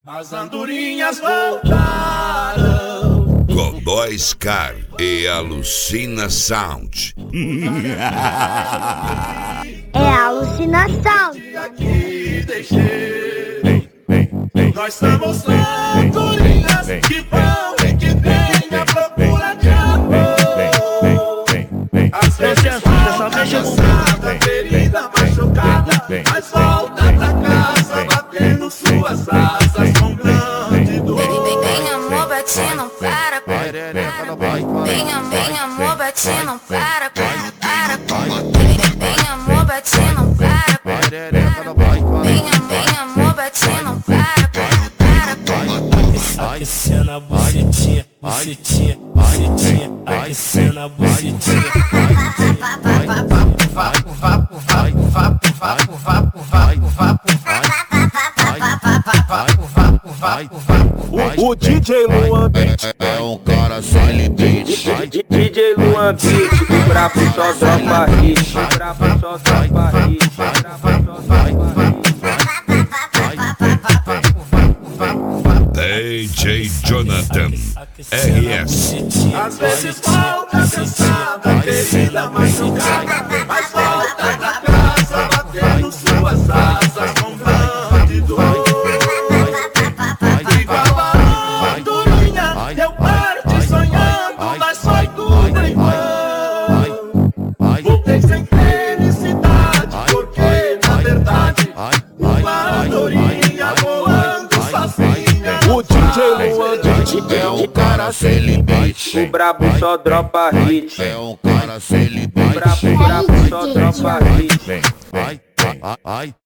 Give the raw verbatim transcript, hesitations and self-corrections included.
As andorinhas voltaram. Godoy Scar e Alucina Sound. É alucinação. Aqui deixei. Nós somos andorinhas que vão e que vêm à procura de amor. Às vezes volta cansada, ferida, machucada, mas volta pra casa batendo suas asas com grande dor. Vem amor, bate, não para, para. Vem amor, amor, bate, não para, para, para. Vem amor, bate, não para, para. Vem amor, bate, não para, para, para. Aquecendo a bucetinha, bucetinha, bucetinha, aquecendo a bucetinha. Vapo, vapo, vapo, vapo, vapo, vapo, vapo, vapo, vapo, vapo, vapo. O D J Luan Beat é um cara sem limite. D J Luan Beat, o brabo só dropa hit. O brabo só dropa hit. D J Jonathan R S. Às vezes volta cansada, ferida, machucada, mas volta pra casa batendo suas asas com grande dor. Igual a andorinha, eu parti sonhando, mas foi tudo em vão. Voltei sem felicidade, porque na verdade uma andorinha voando sozinha. O D J Luan Beat É um cara sem limite. o brabo só dropa hit. É um cara sem limite. O brabo, brabo só dropa hit. Ai, ai, ai.